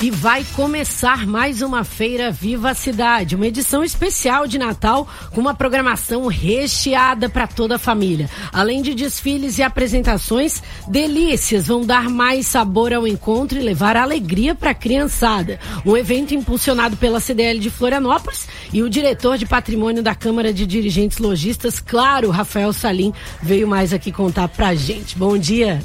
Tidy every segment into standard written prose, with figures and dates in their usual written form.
E vai começar mais uma Feira Viva a Cidade, uma edição especial de Natal com uma programação recheada para toda a família. Além de desfiles e apresentações, delícias vão dar mais sabor ao encontro e levar alegria para a criançada. Um evento impulsionado pela CDL de Florianópolis e o diretor de patrimônio da Câmara de Dirigentes Lojistas, claro, Rafael Salim, veio mais aqui contar pra gente. Bom dia.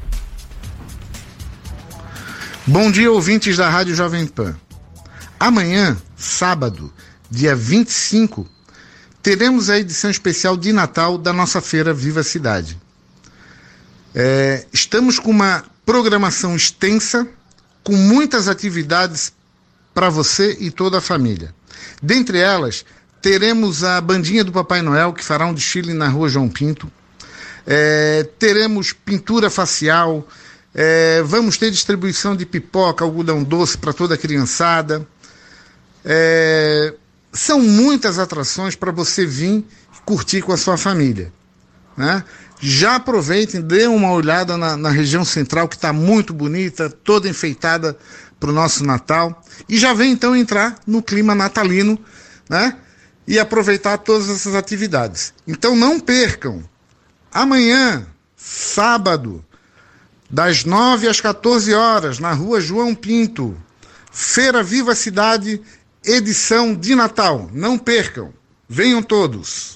Bom dia, ouvintes da Rádio Jovem Pan. Amanhã, sábado, dia 25, teremos a edição especial de Natal da nossa Feira Viva a Cidade. Estamos com uma programação extensa, com muitas atividades para você e toda a família. Dentre elas, teremos a bandinha do Papai Noel, que fará um desfile na Rua João Pinto. Teremos pintura facial. Vamos ter distribuição de pipoca, algodão doce para toda a criançada. São muitas atrações para você vir curtir com a sua família, né? Já aproveitem, dê uma olhada na região central, que está muito bonita, toda enfeitada para o nosso Natal. E já vem então entrar no clima natalino, né? E aproveitar todas essas atividades. Então não percam. Amanhã, sábado, das 9 às 14 horas, na Rua João Pinto, Feira Viva a Cidade, edição de Natal. Não percam, venham todos.